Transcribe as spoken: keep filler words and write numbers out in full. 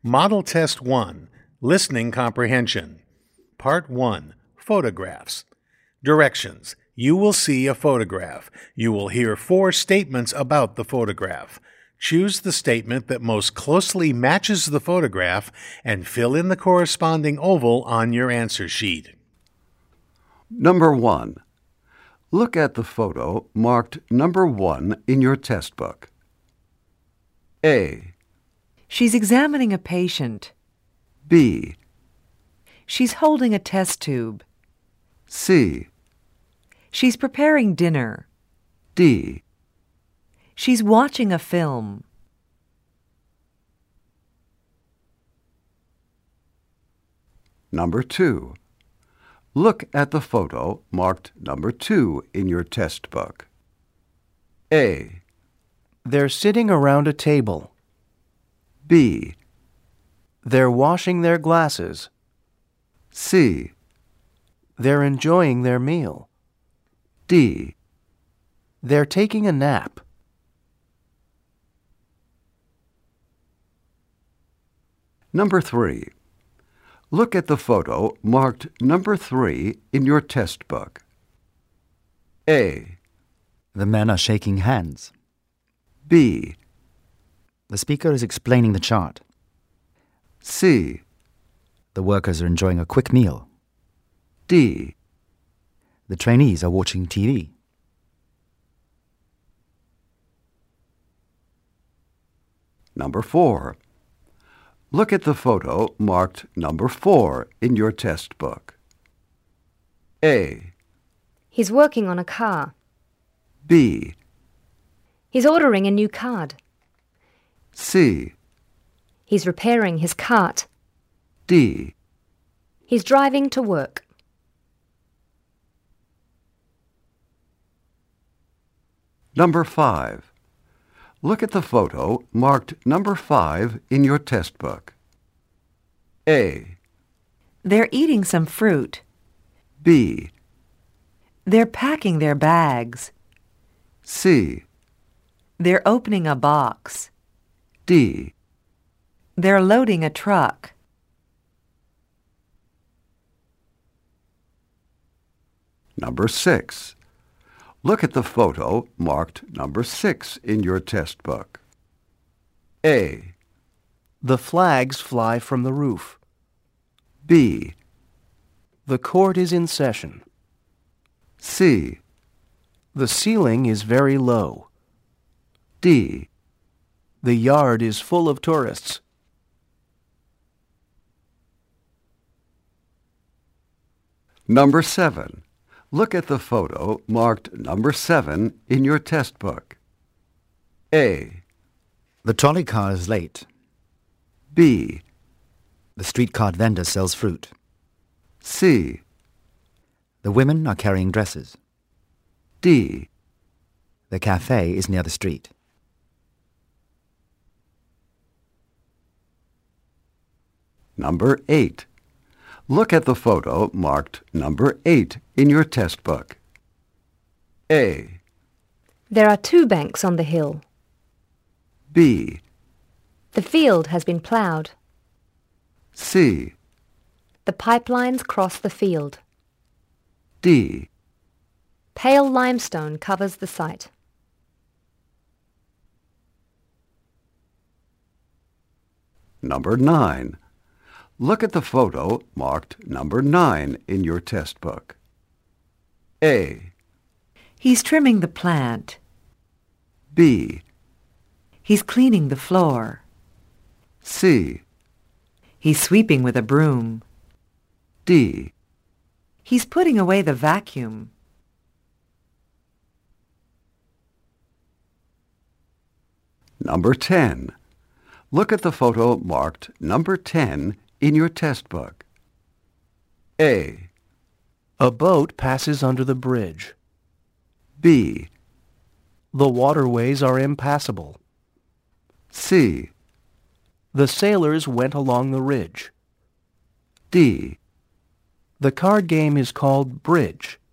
Model Test one, Listening Comprehension. Part one, Photographs. Directions. You will see a photograph. You will hear four statements about the photograph. Choose the statement that most closely matches the photograph and fill in the corresponding oval on your answer sheet. Number one. Look at the photo marked number one in your test book. A. She's examining a patient. B. She's holding a test tube. C. She's preparing dinner. D. She's watching a film. Number two. Look at the photo marked number two in your test book. A. They're sitting around a table. B. They're washing their glasses. C. They're enjoying their meal. D. They're taking a nap. Number three. Look at the photo marked number three in your test book. A. The men are shaking hands. B. The speaker is explaining the chart. C. The workers are enjoying a quick meal. D. The trainees are watching T V. Number four. Look at the photo marked number four in your test book. A. He's working on a car. B. He's ordering a new card. C. He's repairing his cart. D. He's driving to work. Number five. Look at the photo marked number five in your test book. A. They're eating some fruit. B. They're packing their bags. C. They're opening a box. D. They're loading a truck. Number six. Look at the photo marked number six in your test book. A. The flags fly from the roof. B. The court is in session. C. The ceiling is very low. D. The yard is full of tourists. Number seven. Look at the photo marked number seven in your test book. A. The trolley car is late. B. The street cart vendor sells fruit. C. The women are carrying dresses. D. The cafe is near the street. Number eight. Look at the photo marked number eight in your test book. A. There are two banks on the hill. B. The field has been ploughed. C. The pipelines cross the field. D. Pale limestone covers the site. Number nine. Look at the photo marked number nine in your test book. A. He's trimming the plant. B. He's cleaning the floor. C. He's sweeping with a broom. D. He's putting away the vacuum. Number ten. Look at the photo marked number ten in your test book. A. A boat passes under the bridge. B. The waterways are impassable. C. The sailors went along the ridge. D. The card game is called bridge.